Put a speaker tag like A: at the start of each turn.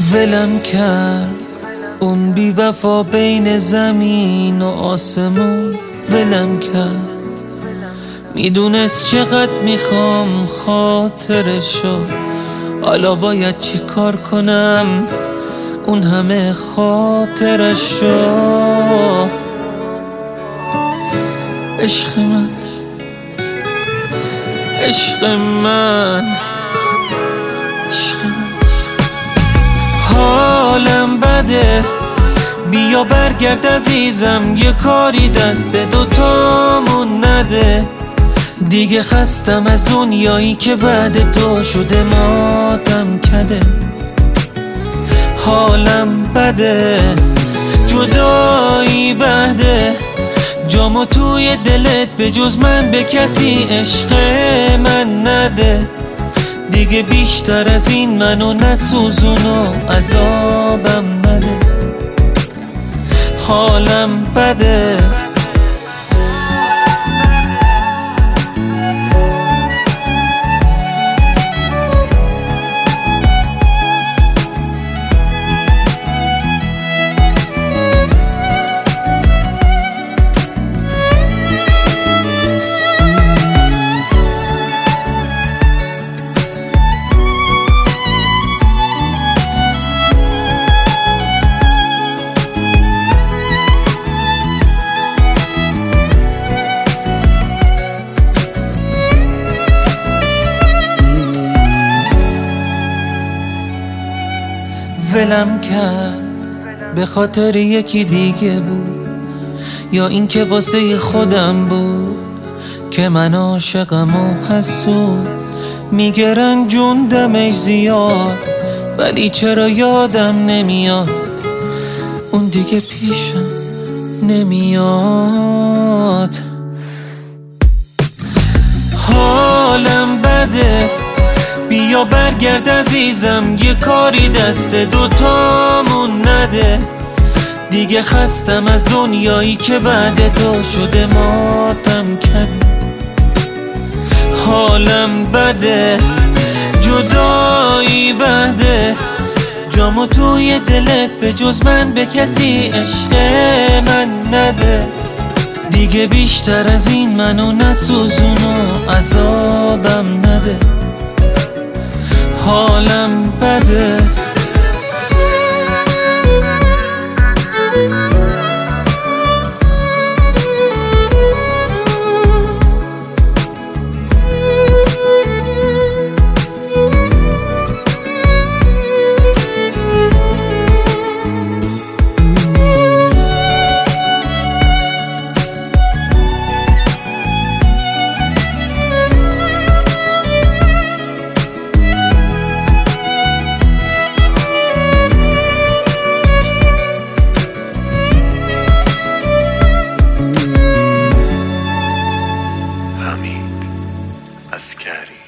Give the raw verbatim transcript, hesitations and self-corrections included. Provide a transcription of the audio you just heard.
A: ولم کرد اون بی وفا بین زمین و آسمون، ولم کرد. میدونست چقدر میخوام خاطرشو، حالا باید چی کار کنم اون همه خاطرشو. عشق من، عشق من، عشق من. حالم بده، بیا برگرد عزیزم، یه کاری دست دوتامون نده. دیگه خستم از دنیایی که بعد تو شده ماتم کده. حالم بده، جدایی بده، جامو توی دلت به جز من به کسی عشق من نده. دیگه بیشتر از این منو نسوزون و عذابم نده. حالم بده. ولم کرد به خاطر یکی دیگه بود، یا اینکه واسه خودم بود که من عاشقم و حسود. میگه رنجون دمش زیاد، ولی چرا یادم نمیاد اون دیگه پیشم نمیاد. حالم بده، بیا برگرد عزیزم، یه کاری دست دوتامون نده. دیگه خستم از دنیایی که بعد تو شده ماتم کده. حالم بده، جدایی بده، جامو توی دلت به جز من به کسی عشق من نده. دیگه بیشتر از این منو نسوزون و عذابم نده. حالم بده.
B: Ascari.